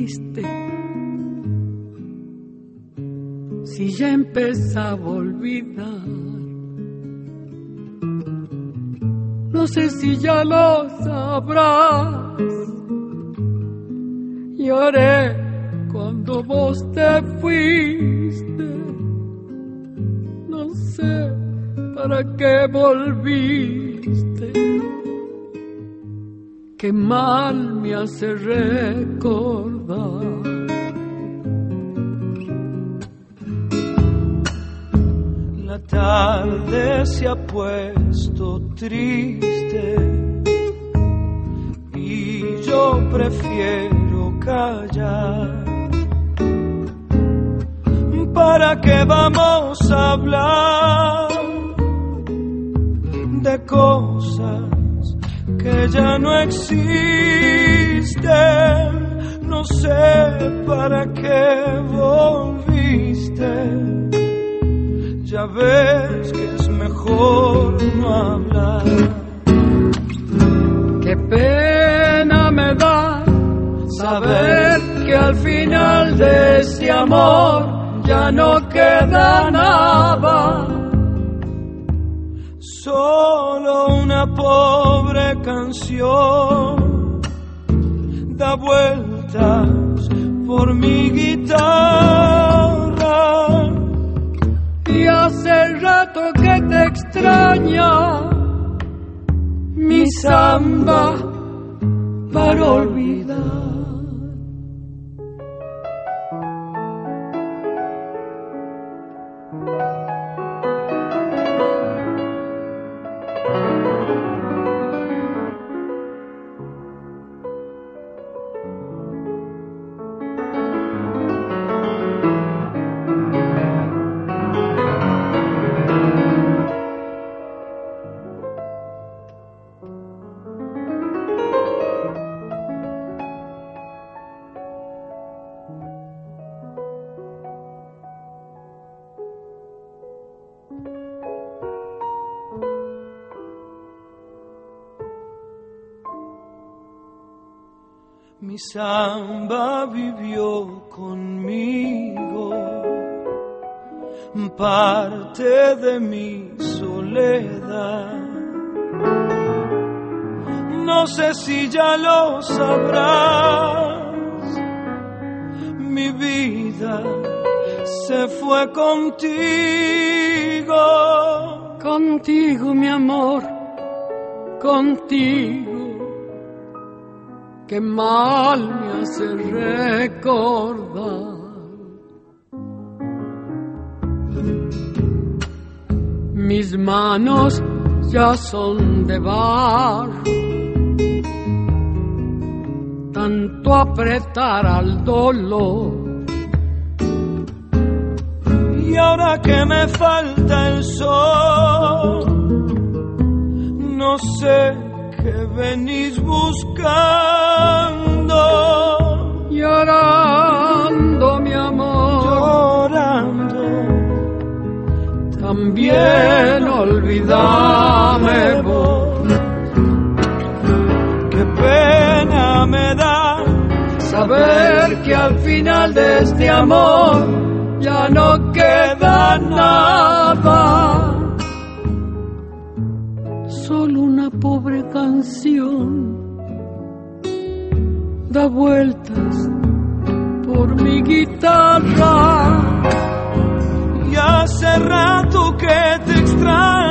triste. Si ya empezaba a olvidar, no sé si ya lo sabrás. Lloré cuando vos te fuiste, no sé para qué volviste. Qué mal me hace recordar. La tarde se ha puesto triste y yo prefiero callar. ¿Para qué vamos a hablar de cosas que ya no existen? No sé para qué volviste. Ya ves que es mejor no hablar. Qué pena me da saber que al final de este amor ya no queda nada. Solo una pobre canción da vueltas por mi guitarra. Y hace rato que te extraña mi samba para olvidar. Mi samba vivió conmigo, parte de mi soledad. No sé si ya lo sabrás, mi vida se fue contigo. Contigo, mi amor, contigo. Qué mal me hace recordar. Mis manos ya son de barro, tanto apretar al dolor. Y ahora que me falta el sol, no sé qué venís buscando. Llorando, mi amor, llorando. También olvídame vos. Qué pena me da saber que al final de este amor ya no queda nada. Solo una pobre canción da vueltas por mi guitarra. Y hace rato que te extraño.